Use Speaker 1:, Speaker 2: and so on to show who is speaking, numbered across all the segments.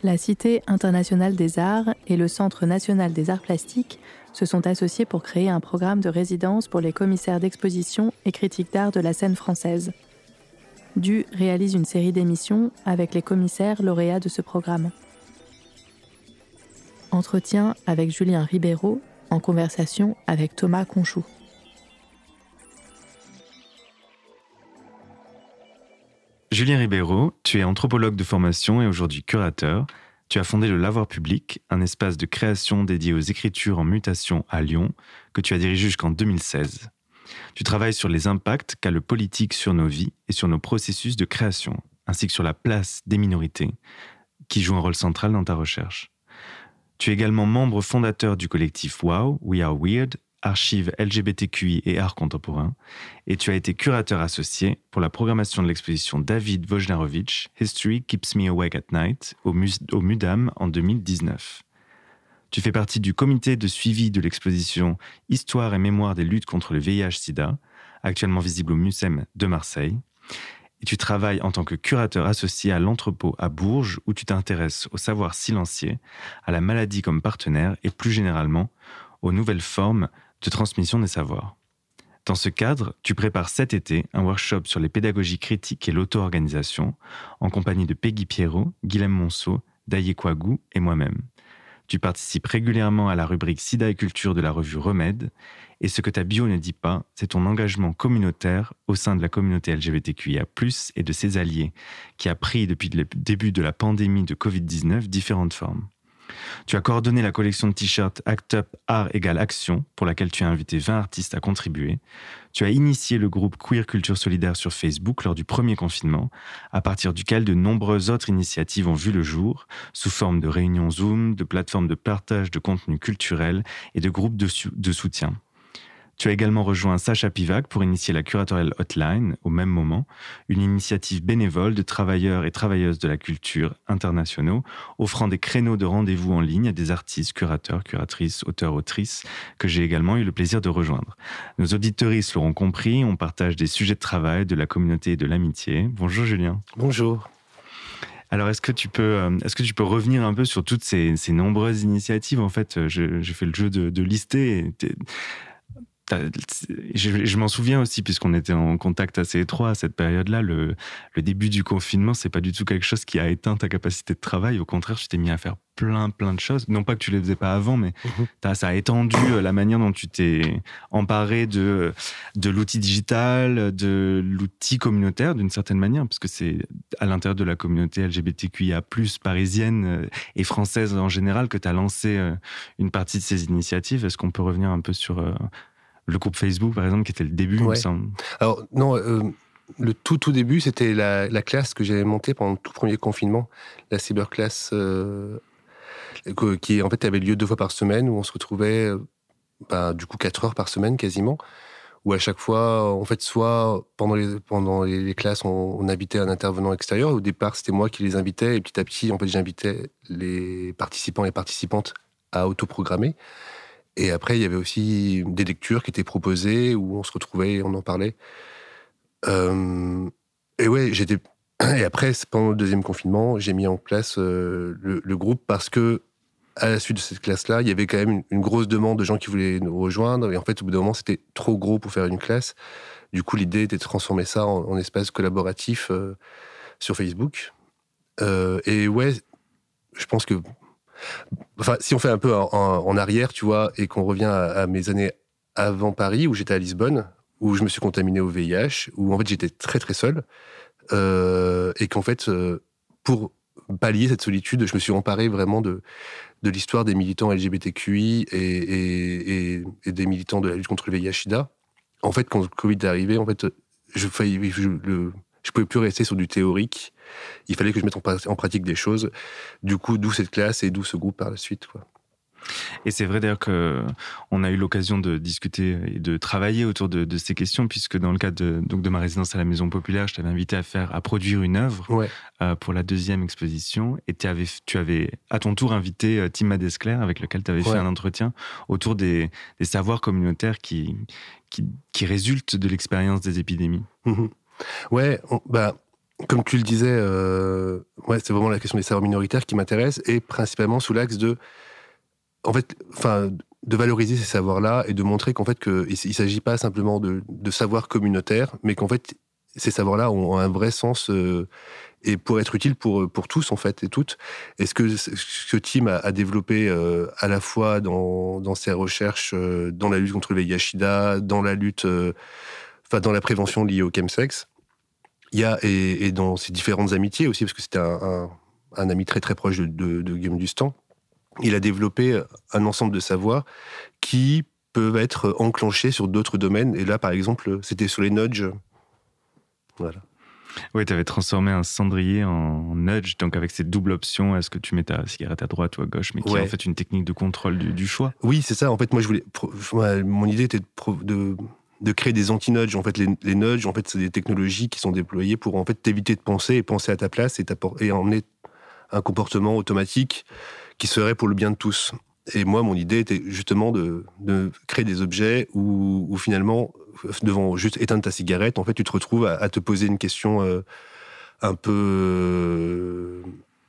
Speaker 1: La Cité internationale des arts et le Centre national des arts plastiques se sont associés pour créer un programme de résidence pour les commissaires d'exposition et critiques d'art de la scène française. Du réalise une série d'émissions avec les commissaires lauréats de ce programme. Entretien avec Julien Ribeiro, en conversation avec Thomas Conchou.
Speaker 2: Julien Ribeiro, tu es anthropologue de formation et aujourd'hui curateur. Tu as fondé le Lavoir Public, un espace de création dédié aux écritures en mutation à Lyon, que tu as dirigé jusqu'en 2016. Tu travailles sur les impacts qu'a le politique sur nos vies et sur nos processus de création, ainsi que sur la place des minorités, qui jouent un rôle central dans ta recherche. Tu es également membre fondateur du collectif WOW, We Are Weird, archives LGBTQI et art contemporain, et tu as été curateur associé pour la programmation de l'exposition David Wojnarowicz, History Keeps Me Awake at Night, au MUDAM en 2019. Tu fais partie du comité de suivi de l'exposition Histoire et mémoire des luttes contre le VIH-Sida, actuellement visible au MUSEM de Marseille. Et tu travailles en tant que curateur associé à l'entrepôt à Bourges, où tu t'intéresses au savoir silencieux, à la maladie comme partenaire et plus généralement aux nouvelles formes de transmission des savoirs. Dans ce cadre, tu prépares cet été un workshop sur les pédagogies critiques et l'auto-organisation en compagnie de Peggy Pierrot, Guilhem Monceau, Daye Kouagou et moi-même. Tu participes régulièrement à la rubrique Sida et Culture de la revue Remède, et ce que ta bio ne dit pas, c'est ton engagement communautaire au sein de la communauté LGBTQIA+, et de ses alliés, qui a pris depuis le début de la pandémie de Covid-19 différentes formes. Tu as coordonné la collection de t-shirts Act Up Art égale Action, pour laquelle tu as invité 20 artistes à contribuer. Tu as initié le groupe Queer Culture Solidaire sur Facebook lors du premier confinement, à partir duquel de nombreuses autres initiatives ont vu le jour, sous forme de réunions Zoom, de plateformes de partage de contenu culturel et de groupes de soutien. Tu as également rejoint Sacha Pivac pour initier la Curatorial Hotline, au même moment, une initiative bénévole de travailleurs et travailleuses de la culture internationaux, offrant des créneaux de rendez-vous en ligne à des artistes, curateurs, curatrices, auteurs, autrices, que j'ai également eu le plaisir de rejoindre. Nos auditeuristes l'auront compris, on partage des sujets de travail, de la communauté et de l'amitié. Bonjour Julien.
Speaker 3: Bonjour.
Speaker 2: Alors, est-ce que tu peux revenir un peu sur toutes ces nombreuses initiatives ? En fait, je fais le jeu de lister. Je m'en souviens aussi, puisqu'on était en contact assez étroit à cette période-là. Le début du confinement, c'est pas du tout quelque chose qui a éteint ta capacité de travail. Au contraire, tu t'es mis à faire plein de choses. Non pas que tu les faisais pas avant, mais ça a étendu la manière dont tu t'es emparé de l'outil digital, de l'outil communautaire d'une certaine manière, parce que c'est à l'intérieur de la communauté LGBTQIA+, parisienne et française en général, que tu as lancé une partie de ces initiatives. Est-ce qu'on peut revenir un peu sur le groupe Facebook, par exemple, qui était le début, il me semble.
Speaker 3: Alors, non, le tout début, c'était la classe que j'avais montée pendant le tout premier confinement, la cyberclasse, qui en fait avait lieu 2 fois par semaine, où on se retrouvait, du coup, 4 heures par semaine, quasiment, où à chaque fois, en fait, soit pendant les classes, on invitait un intervenant extérieur. Au départ, c'était moi qui les invitais, et petit à petit, en fait, j'invitais les participants et participantes à autoprogrammer. Et après, il y avait aussi des lectures qui étaient proposées, où on se retrouvait, on en parlait. Et ouais, et après, pendant le deuxième confinement, j'ai mis en place le groupe, parce que, à la suite de cette classe-là, il y avait quand même une grosse demande de gens qui voulaient nous rejoindre. Et en fait, au bout d'un moment, c'était trop gros pour faire une classe. Du coup, l'idée était de transformer ça en espace collaboratif sur Facebook. Et ouais, je pense que... Enfin, si on fait un peu en arrière, tu vois, et qu'on revient à mes années avant Paris, où j'étais à Lisbonne, où je me suis contaminé au VIH, où en fait j'étais très très seul, et qu'en fait, pour pallier cette solitude, je me suis emparé vraiment de l'histoire des militants LGBTQI et des militants de la lutte contre le VIH/SIDA. En fait, quand le Covid est arrivé, en fait, je pouvais plus rester sur du théorique. Il fallait que je mette en pratique des choses. Du coup, d'où cette classe et d'où ce groupe par la suite, quoi.
Speaker 2: Et c'est vrai d'ailleurs qu'on a eu l'occasion de discuter et de travailler autour de ces questions, puisque dans le cadre de ma résidence à la Maison Populaire, je t'avais invité à produire une œuvre pour la deuxième exposition, et tu avais à ton tour invité Tim Madescler, avec lequel tu avais fait un entretien autour des savoirs communautaires qui résultent de l'expérience des épidémies.
Speaker 3: Ouais, comme tu le disais, c'est vraiment la question des savoirs minoritaires qui m'intéresse, et principalement sous l'axe de valoriser ces savoirs-là et de montrer qu'en fait il ne s'agit pas simplement de savoirs communautaires, mais qu'en fait ces savoirs-là ont un vrai sens et pour être utiles pour tous en fait et toutes. Et ce que Tim a développé à la fois dans ses recherches dans la lutte contre le VIH/SIDA, dans la lutte, dans la prévention liée au chemsex, et dans ses différentes amitiés aussi, parce que c'était un ami très très proche de Guillaume Dustan. Il a développé un ensemble de savoirs qui peuvent être enclenchés sur d'autres domaines. Et là, par exemple, c'était sur les nudges. Voilà.
Speaker 2: Oui, tu avais transformé un cendrier en nudge, donc avec cette double option, est-ce que tu mets ta cigarette à droite ou à gauche, mais qui est en fait une technique de contrôle du choix.
Speaker 3: Oui, c'est ça. En fait, moi, mon idée était de créer des anti-nudges. En fait, les nudges, en fait, c'est des technologies qui sont déployées pour en fait t'éviter de penser et penser à ta place et emmener un comportement automatique qui serait pour le bien de tous. Et moi, mon idée était justement de créer des objets où finalement, devant juste éteindre ta cigarette, en fait, tu te retrouves à te poser une question un peu...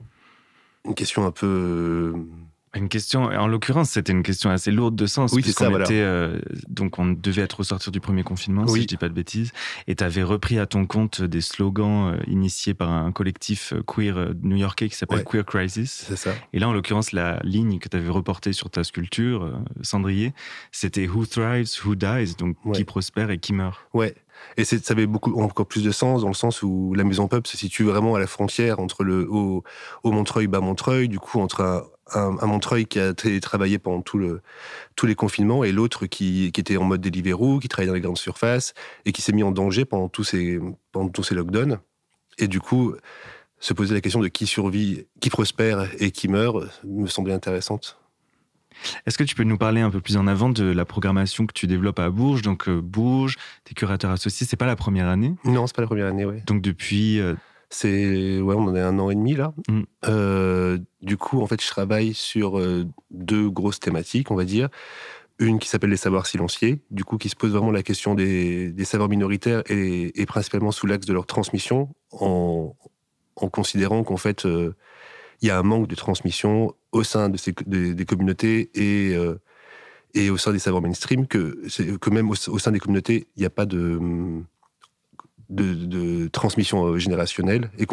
Speaker 2: Une question, en l'occurrence, c'était une question assez lourde de sens.
Speaker 3: Oui, c'est ça, voilà.
Speaker 2: Donc, on devait être au sortir du premier confinement, si je dis pas de bêtises. Et tu avais repris à ton compte des slogans initiés par un collectif queer new-yorkais qui s'appelle Queer Crisis.
Speaker 3: C'est ça.
Speaker 2: Et là, en l'occurrence, la ligne que tu avais reportée sur ta sculpture, cendrier, c'était Who thrives, who dies, donc qui prospère et qui meurt. Ouais.
Speaker 3: Et ça avait encore plus de sens dans le sens où la Maison Pub se situe vraiment à la frontière entre le haut Montreuil, bas Montreuil, du coup entre un Montreuil qui a travaillé pendant tous les confinements et l'autre qui était en mode Deliveroo, qui travaillait dans les grandes surfaces et qui s'est mis en danger pendant tous ces lockdowns. Et du coup, se poser la question de qui survit, qui prospère et qui meurt me semblait intéressante.
Speaker 2: Est-ce que tu peux nous parler un peu plus en avant de la programmation que tu développes à Bourges? Donc Bourges, t'es curateur associé, c'est pas la première année?
Speaker 3: Non, c'est pas la première année, ouais.
Speaker 2: Donc depuis...
Speaker 3: on en est 1 an et demi là. Du coup, en fait, je travaille sur 2 grosses thématiques, on va dire. Une qui s'appelle les savoirs silenciés, du coup, qui se pose vraiment la question des savoirs minoritaires et principalement sous l'axe de leur transmission, en considérant qu'en fait, il y a un manque de transmission au sein des communautés et au sein des savoirs mainstream, que même au sein des communautés, il n'y a pas de transmission générationnelle et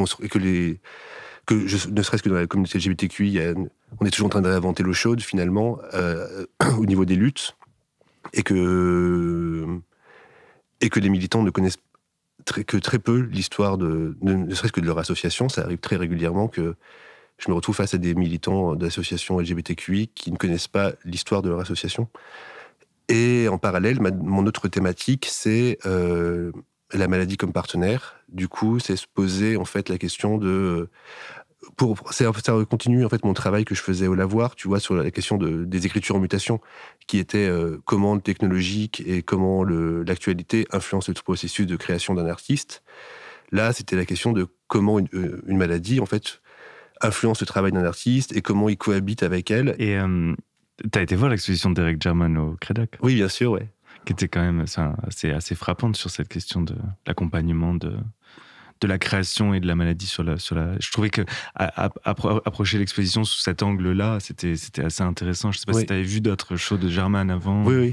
Speaker 3: ne serait-ce que dans la communauté LGBTQI, on est toujours en train de réinventer l'eau chaude finalement au niveau des luttes et que les militants ne connaissent que très peu l'histoire ne serait-ce que de leur association. Ça arrive très régulièrement que je me retrouve face à des militants d'associations LGBTQI qui ne connaissent pas l'histoire de leur association. Et en parallèle, mon autre thématique, c'est la maladie comme partenaire. Du coup, c'est se poser en fait la question de... ça continue en fait mon travail que je faisais au Lavoir, tu vois, sur la question des écritures en mutation, qui était comment le technologique et comment l'actualité influence le processus de création d'un artiste. Là, c'était la question de comment une maladie, en fait, influence le travail d'un artiste et comment il cohabite avec elle.
Speaker 2: Et t'as été voir l'exposition d'Eric German au Crédac?
Speaker 3: Oui, bien sûr, ouais.
Speaker 2: Qui était quand même assez frappante sur cette question de l'accompagnement de la création et de la maladie sur la... Je trouvais que approcher l'exposition sous cet angle-là, c'était assez intéressant. Je sais pas si tu avais vu d'autres shows de German avant.
Speaker 3: Oui.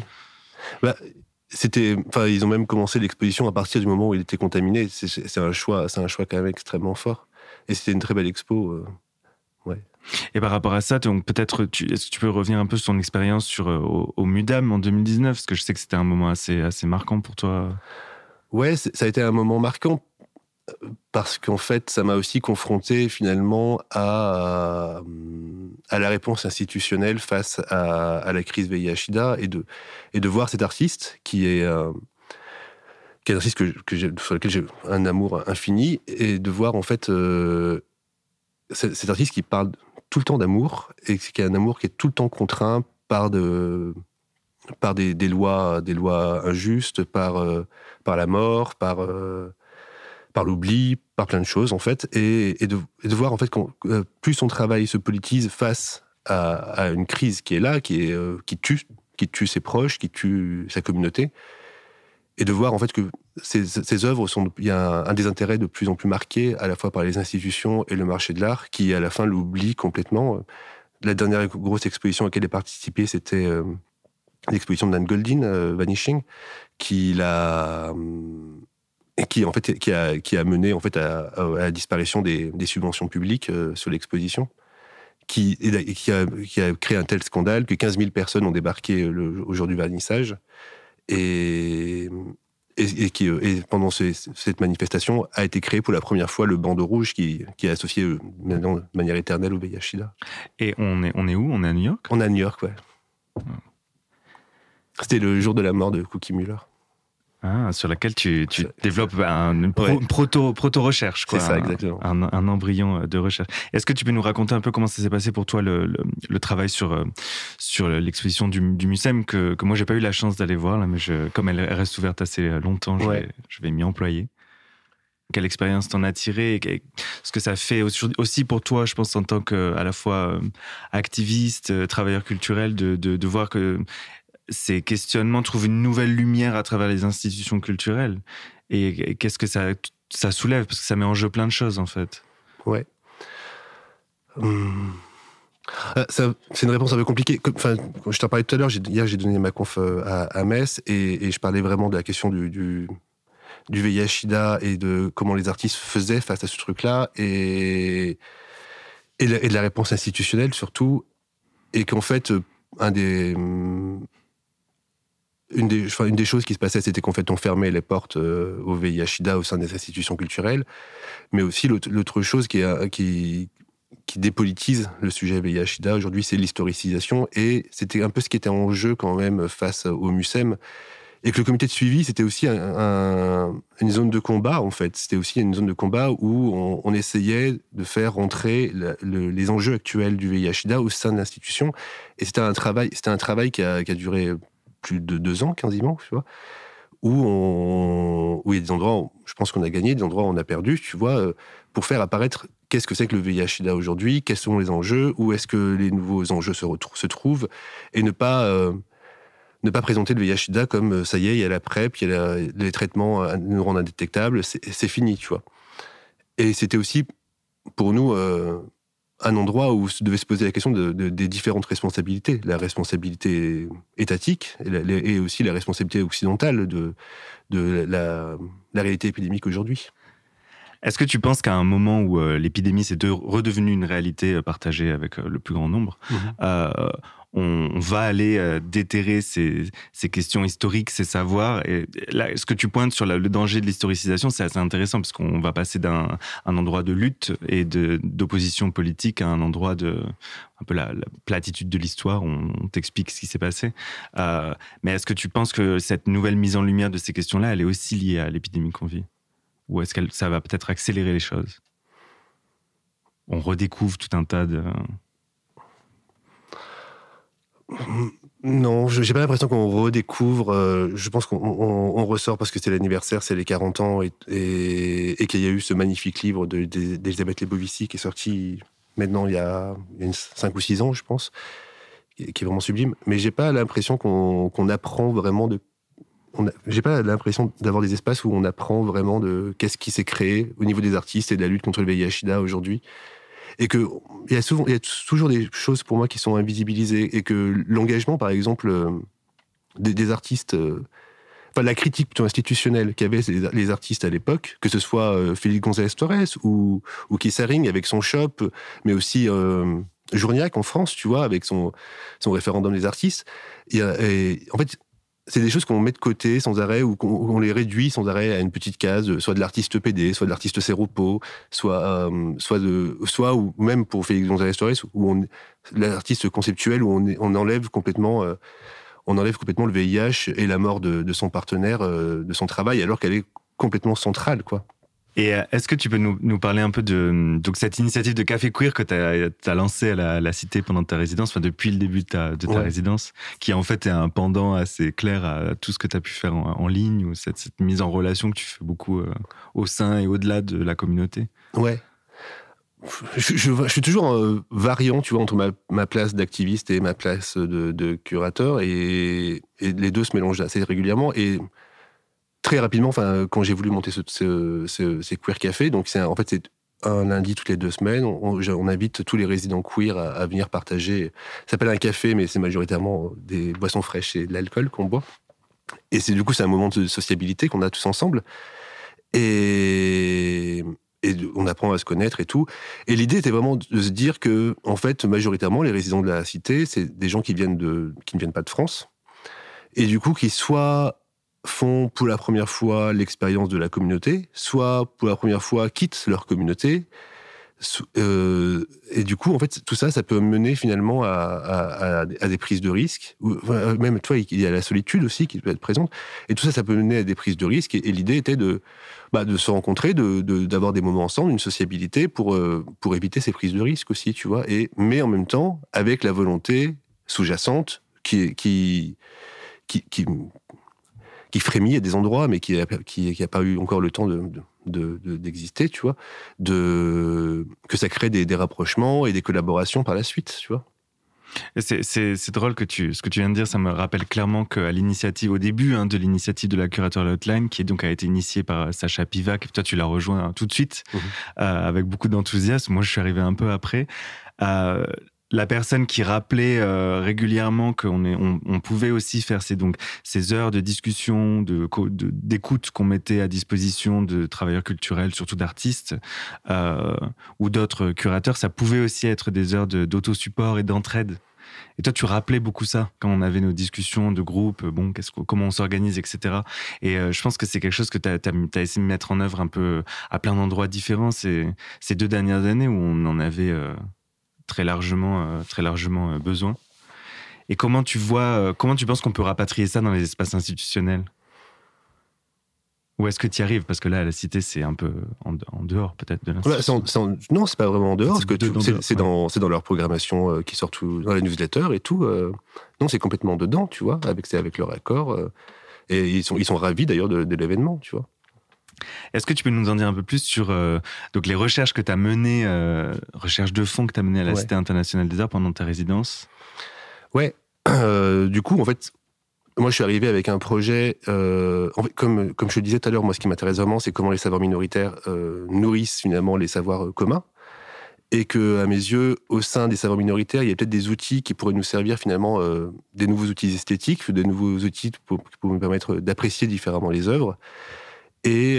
Speaker 3: Ils ont même commencé l'exposition à partir du moment où il était contaminé. C'est un choix quand même extrêmement fort. Et c'était une très belle expo.
Speaker 2: Et par rapport à ça, donc peut-être, est-ce que tu peux revenir un peu sur ton expérience au MUDAM en 2019, parce que je sais que c'était un moment assez marquant pour toi.
Speaker 3: Ouais, ça a été un moment marquant parce qu'en fait, ça m'a aussi confronté finalement à la réponse institutionnelle face à la crise VIH/SIDA et de voir cet artiste qui est un artiste sur lequel j'ai un amour infini, et de voir en fait cet artiste qui parle tout le temps d'amour et qui a un amour qui est tout le temps contraint par des lois injustes, par la mort, par l'oubli, par plein de choses en fait, et de voir en fait plus son travail se politise face à une crise qui est là, qui tue ses proches, qui tue sa communauté, de voir en fait que ces œuvres il y a un désintérêt de plus en plus marqué à la fois par les institutions et le marché de l'art qui à la fin l'oublie complètement. La dernière grosse exposition à laquelle j'ai participé, c'était l'exposition de Dan Goldin, Vanishing, qui a mené en fait à la disparition des subventions publiques sur l'exposition, qui a créé un tel scandale que 15 000 personnes ont débarqué au jour du vernissage et pendant cette manifestation a été créé pour la première fois le bandeau rouge qui est associé maintenant de manière éternelle au VIH/SIDA.
Speaker 2: Et on est où ? On est à New York ?
Speaker 3: On est à New York, ouais. C'était le jour de la mort de Cookie Muller.
Speaker 2: Ah, sur laquelle tu développes une proto-recherche, quoi.
Speaker 3: C'est ça, exactement.
Speaker 2: Un embryon de recherche. Est-ce que tu peux nous raconter un peu comment ça s'est passé pour toi, le travail sur l'exposition du Mucem, que moi, j'ai pas eu la chance d'aller voir, là, mais comme elle reste ouverte assez longtemps, je vais m'y employer. Quelle expérience t'en as tiré, ce que ça fait aussi pour toi, je pense, en tant qu'à la fois activiste, travailleur culturel, de voir que ces questionnements trouvent une nouvelle lumière à travers les institutions culturelles. Et qu'est-ce que ça soulève ? Parce que ça met en jeu plein de choses, en fait.
Speaker 3: Ouais. C'est une réponse un peu compliquée. Enfin, je t'en parlais tout à l'heure, hier j'ai donné ma conf à Metz et je parlais vraiment de la question du VIH/SIDA et de comment les artistes faisaient face à ce truc-là et de la réponse institutionnelle surtout. Et qu'en fait, une des choses qui se passait, c'était qu'en fait, on fermait les portes au VIH/SIDA au sein des institutions culturelles, mais aussi l'autre chose qui dépolitise le sujet VIH/SIDA aujourd'hui, c'est l'historicisation, et c'était un peu ce qui était en jeu quand même face au Mucem, et que le comité de suivi, c'était aussi une zone de combat, en fait. C'était aussi une zone de combat où on essayait de faire rentrer les enjeux actuels du VIH/SIDA au sein de l'institution, et c'était un travail qui a duré plus de 2 ans, quasiment, tu vois, où il y a des endroits où je pense qu'on a gagné, des endroits où on a perdu, tu vois, pour faire apparaître qu'est-ce que c'est que le VIH/SIDA aujourd'hui, quels sont les enjeux, où est-ce que les nouveaux enjeux se trouvent, et ne pas présenter le VIH/SIDA comme ça y est, il y a la PrEP, il y a les traitements nous rendent indétectables, c'est fini, tu vois. Et c'était aussi, pour nous, un endroit où se devait se poser la question des différentes responsabilités, la responsabilité étatique et aussi la responsabilité occidentale de la réalité épidémique aujourd'hui.
Speaker 2: Est-ce que tu penses qu'à un moment où l'épidémie s'est redevenue une réalité partagée avec le plus grand nombre, on va aller déterrer ces questions historiques, ces savoirs. Et là, ce que tu pointes sur le danger de l'historicisation, c'est assez intéressant parce qu'on va passer d'un endroit de lutte et d'opposition politique à un endroit un peu la platitude de l'histoire. On t'explique ce qui s'est passé. Mais est-ce que tu penses que cette nouvelle mise en lumière de ces questions-là, elle est aussi liée à l'épidémie qu'on vit ? Ou est-ce que ça va peut-être accélérer les choses ? On redécouvre tout un tas de...
Speaker 3: Non, j'ai pas l'impression qu'on redécouvre. Je pense qu'on ressort parce que c'est l'anniversaire, c'est les 40 ans et qu'il y a eu ce magnifique livre d'Elisabeth Lebovici qui est sorti maintenant il y a 5 ou 6 ans, je pense, qui est vraiment sublime. Mais j'ai pas l'impression qu'on apprend vraiment j'ai pas l'impression d'avoir des espaces où on apprend vraiment de qu'est-ce qui s'est créé au niveau des artistes et de la lutte contre le VIH/SIDA aujourd'hui. Et qu'il y a toujours des choses pour moi qui sont invisibilisées. Et que l'engagement, par exemple, des artistes... la critique plutôt institutionnelle qu'avaient les artistes à l'époque, que ce soit Félix González-Torres ou Keith Haring avec son shop, mais aussi Journiac en France, tu vois, avec son référendum des artistes. Et en fait... c'est des choses qu'on met de côté sans arrêt ou qu'on les réduit sans arrêt à une petite case, soit de l'artiste PD, soit de l'artiste séropo, soit ou même pour Félix González-Torres, où l'artiste conceptuel, où on enlève complètement le VIH et la mort de son partenaire, de son travail, alors qu'elle est complètement centrale, quoi.
Speaker 2: Et est-ce que tu peux nous parler un peu de cette initiative de Café Queer que tu as lancée à la Cité pendant ta résidence, enfin depuis le début de ta résidence, qui en fait est un pendant assez clair à tout ce que tu as pu faire en ligne, ou cette mise en relation que tu fais beaucoup au sein et au-delà de la communauté.
Speaker 3: Ouais. Je suis toujours variant, tu vois, entre ma place d'activiste et ma place de curateur, et les deux se mélangent assez régulièrement. Et très rapidement, quand j'ai voulu monter ces queer cafés, donc c'est un lundi toutes les 2 semaines, on invite tous les résidents queer à venir partager. Ça s'appelle un café, mais c'est majoritairement des boissons fraîches et de l'alcool qu'on boit. Et c'est un moment de sociabilité qu'on a tous ensemble. Et on apprend à se connaître et tout. Et l'idée était vraiment de se dire que, en fait, majoritairement, les résidents de la cité, c'est des gens qui ne viennent pas de France. Et du coup, qui soit font pour la première fois l'expérience de la communauté, soit pour la première fois quittent leur communauté. Et du coup, en fait, tout ça, ça peut mener finalement à des prises de risques. Même, toi, il y a la solitude aussi qui peut être présente. Et tout ça, ça peut mener à des prises de risques. Et l'idée était de se rencontrer, d'avoir des moments ensemble, une sociabilité pour éviter ces prises de risques aussi, tu vois. Mais en même temps, avec la volonté sous-jacente qui frémit à des endroits, mais qui a pas eu encore le temps d'exister, tu vois, que ça crée des rapprochements et des collaborations par la suite, tu vois.
Speaker 2: C'est drôle ce que tu viens de dire, ça me rappelle clairement qu'à l'initiative, au début de l'initiative de la Curator Hotline, qui a été initiée par Sacha Pivac, toi tu l'as rejoint tout de suite, avec beaucoup d'enthousiasme. Moi je suis arrivé un peu après. La personne qui rappelait régulièrement qu'on pouvait aussi faire ces heures de discussion, d'écoute qu'on mettait à disposition de travailleurs culturels, surtout d'artistes ou d'autres curateurs, ça pouvait aussi être des heures d'autosupport et d'entraide. Et toi, tu rappelais beaucoup ça quand on avait nos discussions de groupe, comment on s'organise, etc. Et je pense que c'est quelque chose que tu as essayé de mettre en œuvre un peu à plein d'endroits différents ces 2 dernières années où on en avait très largement besoin. Et comment tu penses qu'on peut rapatrier ça dans les espaces institutionnels ? Ou est-ce que tu y arrives ? Parce que là, à la cité, c'est un peu en dehors, peut-être, de l'institution.
Speaker 3: Non, c'est pas vraiment en dehors, parce que c'est dans leur programmation qui sort dans la newsletter et tout. Non, c'est complètement dedans, tu vois, avec leur accord. Et ils sont ravis, d'ailleurs, de l'événement, tu vois.
Speaker 2: Est-ce que tu peux nous en dire un peu plus sur donc les recherches que tu as menées, recherches de fond que tu as menées à la Cité internationale des arts pendant ta résidence ?
Speaker 3: Ouais. Du coup, en fait, moi, je suis arrivé avec un projet. En fait, comme je te disais tout à l'heure, moi, ce qui m'intéresse vraiment, c'est comment les savoirs minoritaires nourrissent finalement les savoirs communs. Et que, à mes yeux, au sein des savoirs minoritaires, il y a peut-être des outils qui pourraient nous servir finalement, des nouveaux outils esthétiques, des nouveaux outils pour nous permettre d'apprécier différemment les œuvres. Et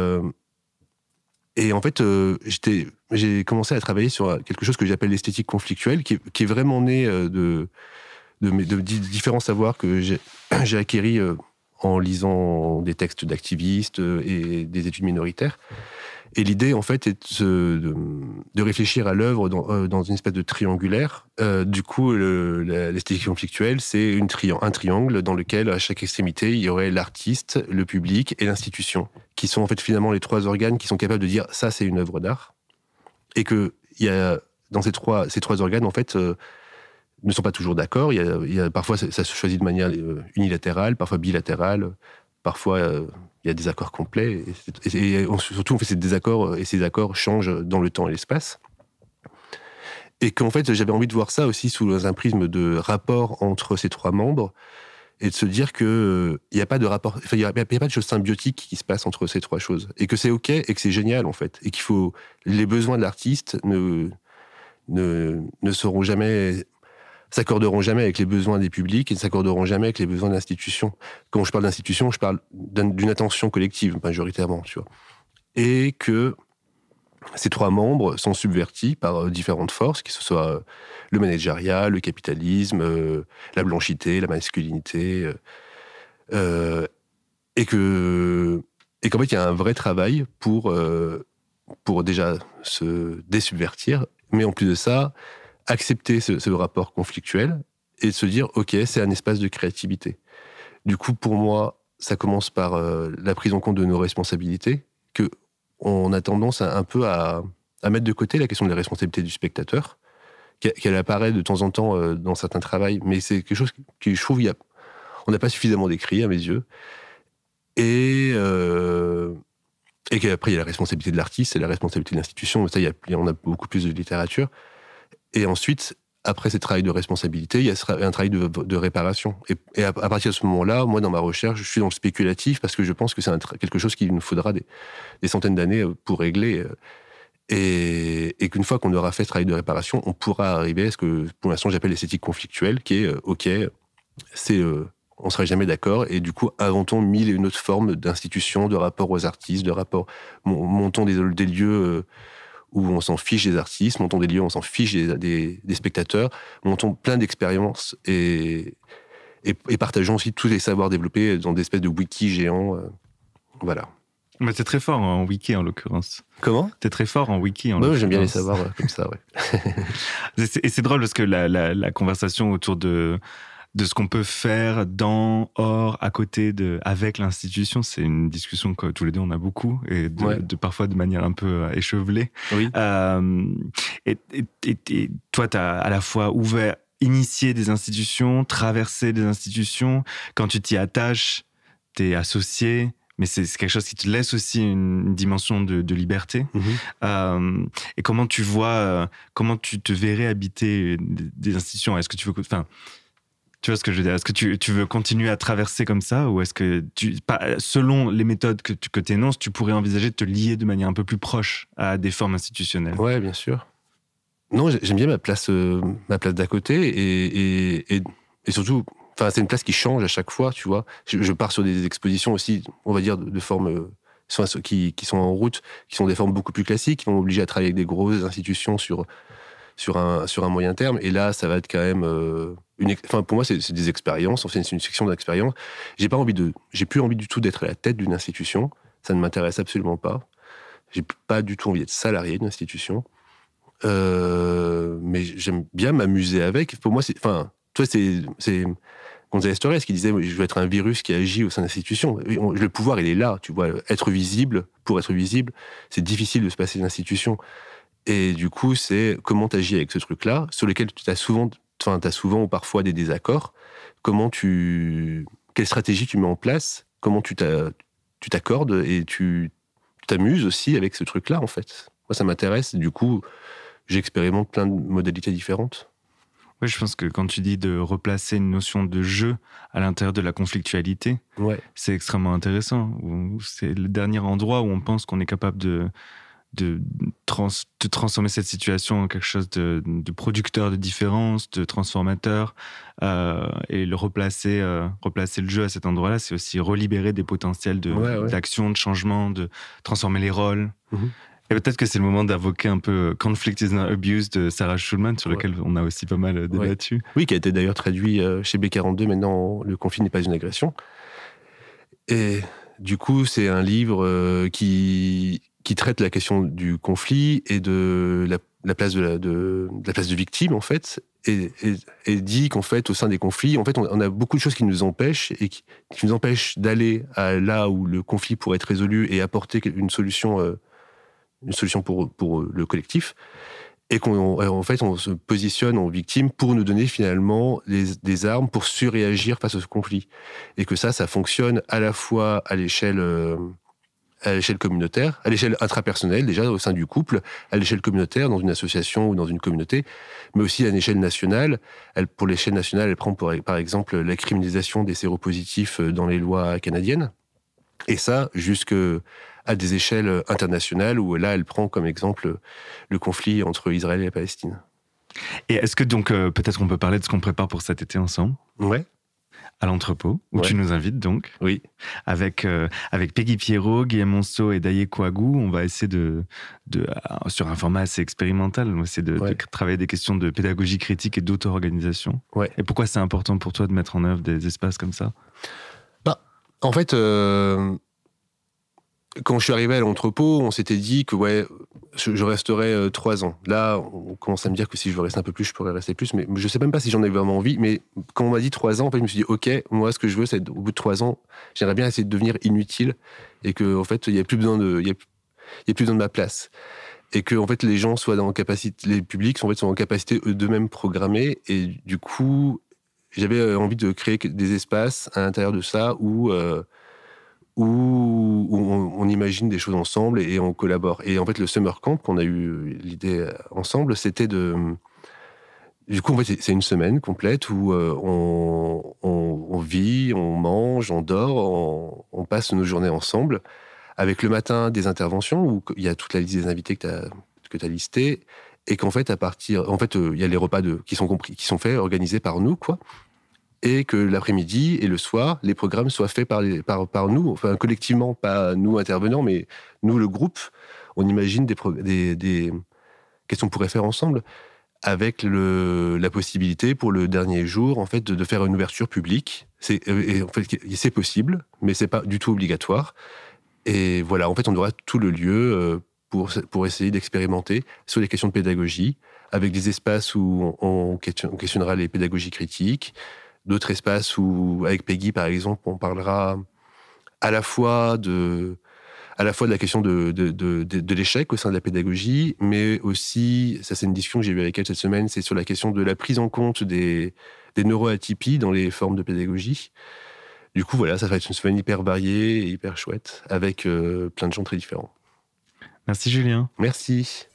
Speaker 3: en fait, j'ai commencé à travailler sur quelque chose que j'appelle l'esthétique conflictuelle, qui est vraiment né de différents savoirs que j'ai acquéris en lisant des textes d'activistes et des études minoritaires. Et l'idée, en fait, est de réfléchir à l'œuvre dans une espèce de triangulaire. Du coup, l'esthétique conflictuelle, c'est un triangle dans lequel, à chaque extrémité, il y aurait l'artiste, le public et l'institution, qui sont en fait finalement les 3 organes qui sont capables de dire « ça, c'est une œuvre d'art ». Et que dans ces trois organes, en fait, ne sont pas toujours d'accord. Parfois, ça se choisit de manière unilatérale, parfois bilatérale, parfois... il y a des accords complets, et surtout on fait ces désaccords, et ces accords changent dans le temps et l'espace. Et qu'en fait, j'avais envie de voir ça aussi sous un prisme de rapport entre ces 3 membres, et de se dire qu'il n'y a pas de rapport, il n'y a pas de chose symbiotique qui se passe entre ces 3 choses, et que c'est OK, et que c'est génial en fait, et les besoins de l'artiste ne seront jamais... s'accorderont jamais avec les besoins des publics et ne s'accorderont jamais avec les besoins de l'institution. Quand je parle d'institution, je parle d'une attention collective, majoritairement, tu vois. Et que ces 3 membres sont subvertis par différentes forces, que ce soit le managériat, le capitalisme, la blanchité, la masculinité, et qu'en fait, il y a un vrai travail pour déjà se désubvertir, mais en plus de ça, accepter ce rapport conflictuel et de se dire « Ok, c'est un espace de créativité ». Du coup, pour moi, ça commence par la prise en compte de nos responsabilités, qu'on a tendance un peu à mettre de côté la question de la responsabilité du spectateur, qu'elle apparaît de temps en temps dans certains travaux, mais c'est quelque chose que je trouve on n'a pas suffisamment décrit à mes yeux. Et qu'après, il y a la responsabilité de l'artiste et la responsabilité de l'institution, mais ça, on a beaucoup plus de littérature. Et ensuite, après ce travail de responsabilité, il y a un travail de réparation. Et à partir de ce moment-là, moi, dans ma recherche, je suis dans le spéculatif parce que je pense que c'est quelque chose qu'il nous faudra des centaines d'années pour régler. Et qu'une fois qu'on aura fait ce travail de réparation, on pourra arriver à ce que, pour l'instant, j'appelle l'esthétique conflictuelle, qui est, OK, on ne serait jamais d'accord, et du coup, inventons 1000 et une autres formes d'institutions, de rapports aux artistes, montons des lieux où on s'en fiche des artistes, montons des lieux où on s'en fiche des spectateurs, montons plein d'expériences, et partageons aussi tous les savoirs développés dans des espèces de wikis géants. Voilà.
Speaker 2: Mais t'es très fort en wiki, en l'occurrence.
Speaker 3: Comment ?
Speaker 2: T'es très fort en wiki, en l'occurrence.
Speaker 3: J'aime bien les savoirs comme ça, ouais.
Speaker 2: Et c'est drôle parce que la conversation autour de ce qu'on peut faire dans, hors, à côté, avec l'institution, c'est une discussion que tous les deux on a beaucoup, et parfois de manière un peu échevelée.
Speaker 3: Oui.
Speaker 2: Et toi, t'as à la fois initié des institutions, traversé des institutions. Quand tu t'y attaches, t'es associé, mais c'est quelque chose qui te laisse aussi une dimension de liberté. Mm-hmm. Et comment tu te verrais habiter des institutions ? Est-ce que tu veux... Tu vois ce que je veux dire ? Est-ce que tu veux continuer à traverser comme ça, ou est-ce que, selon les méthodes que tu énonces, tu pourrais envisager de te lier de manière un peu plus proche à des formes institutionnelles ?
Speaker 3: Ouais, bien sûr. Non, j'aime bien ma place d'à côté, et surtout, c'est une place qui change à chaque fois, tu vois. Je pars sur des expositions aussi, on va dire, de formes qui sont en route, qui sont des formes beaucoup plus classiques, qui vont m'obliger à travailler avec des grosses institutions sur un moyen terme. Et là, ça va être quand même pour moi, c'est des expériences. Enfin, c'est une section d'expérience. J'ai plus envie du tout d'être à la tête d'une institution. Ça ne m'intéresse absolument pas. J'ai pas du tout envie d'être salarié d'une institution. Mais j'aime bien m'amuser avec. Pour moi, c'est González Torres qui disait, je veux être un virus qui agit au sein de l'institution. Le pouvoir, il est là, tu vois. Pour être visible, c'est difficile de se passer d'institution. Et du coup, c'est comment tu agis avec ce truc-là, sur lequel tu as souvent ou parfois des désaccords. Quelle stratégie tu mets en place, comment tu t'accordes, et tu t'amuses aussi avec ce truc-là, en fait. Moi, ça m'intéresse. Du coup, j'expérimente plein de modalités différentes.
Speaker 2: Oui, je pense que quand tu dis de replacer une notion de jeu à l'intérieur de la conflictualité, c'est extrêmement intéressant. C'est le dernier endroit où on pense qu'on est capable de transformer cette situation en quelque chose de producteur de différence, de transformateur, et replacer le jeu à cet endroit-là, c'est aussi relibérer des potentiels d'action, de changement, de transformer les rôles. Mm-hmm. Et peut-être que c'est le moment d'invoquer un peu Conflict is not abuse de Sarah Schulman, sur lequel on a aussi pas mal débattu.
Speaker 3: Oui, qui a été d'ailleurs traduit chez B42, maintenant, Le conflit n'est pas une agression. Et du coup, c'est un livre qui traite la question du conflit et de la place de victime, en fait, et dit qu'en fait, au sein des conflits, en fait, on a beaucoup de choses qui nous empêchent, et qui nous empêchent d'aller là où le conflit pourrait être résolu et apporter une solution pour le collectif, et en fait, on se positionne en victime pour nous donner finalement des armes pour surréagir face à ce conflit. Et que ça fonctionne à la fois à l'échelle communautaire, à l'échelle intrapersonnelle, déjà au sein du couple, à l'échelle communautaire, dans une association ou dans une communauté, mais aussi à l'échelle nationale. Pour l'échelle nationale, elle prend par exemple la criminalisation des séropositifs dans les lois canadiennes. Et ça, jusqu'à des échelles internationales, où là, elle prend comme exemple le conflit entre Israël et la Palestine.
Speaker 2: Et est-ce que donc, peut-être qu'on peut parler de ce qu'on prépare pour cet été ensemble ?
Speaker 3: Ouais.
Speaker 2: À l'entrepôt, où tu nous invites donc.
Speaker 3: Oui.
Speaker 2: Avec Peggy Pierrot, Guillaume Monceau et Daye Kouagou, on va essayer sur un format assez expérimental, on va essayer de travailler des questions de pédagogie critique et d'auto-organisation. Ouais. Et pourquoi c'est important pour toi de mettre en œuvre des espaces comme ça ?
Speaker 3: En fait, quand je suis arrivé à l'entrepôt, on s'était dit que je resterais 3 ans. Là, on commence à me dire que si je veux rester un peu plus, je pourrais rester plus. Mais je ne sais même pas si j'en ai vraiment envie. Mais quand on m'a dit 3 ans, en fait, je me suis dit, OK, moi, ce que je veux, c'est au bout de 3 ans, j'aimerais bien essayer de devenir inutile, et qu'en fait, il n'y a plus besoin de ma place. Et que en fait, les gens soient en capacité, les publics sont en capacité d'eux-mêmes programmer. Et du coup, j'avais envie de créer des espaces à l'intérieur de ça où on imagine des choses ensemble et on collabore. Et en fait, le Summer Camp, qu'on a eu l'idée ensemble, c'était Du coup, en fait, c'est une semaine complète où on vit, on mange, on dort, on passe nos journées ensemble, avec le matin des interventions où il y a toute la liste des invités que tu as listés, et qu'en fait, il y a les repas qui sont faits, organisés par nous, quoi, et que l'après-midi et le soir, les programmes soient faits par nous, enfin collectivement, pas nous intervenants, mais nous, le groupe. On imagine qu'est-ce qu'on pourrait faire ensemble, avec la possibilité pour le dernier jour, en fait, de faire une ouverture publique. Et en fait, c'est possible, mais c'est pas du tout obligatoire. Et voilà, en fait, on aura tout le lieu pour essayer d'expérimenter sur les questions de pédagogie, avec des espaces où on questionnera les pédagogies critiques, d'autres espaces où, avec Peggy, par exemple, on parlera à la fois de la question de l'échec au sein de la pédagogie, mais aussi, ça c'est une discussion que j'ai eue avec elle cette semaine, c'est sur la question de la prise en compte des neuroatypies dans les formes de pédagogie. Du coup, voilà, ça va être une semaine hyper variée et hyper chouette, avec plein de gens très différents.
Speaker 2: Merci Julien.
Speaker 3: Merci.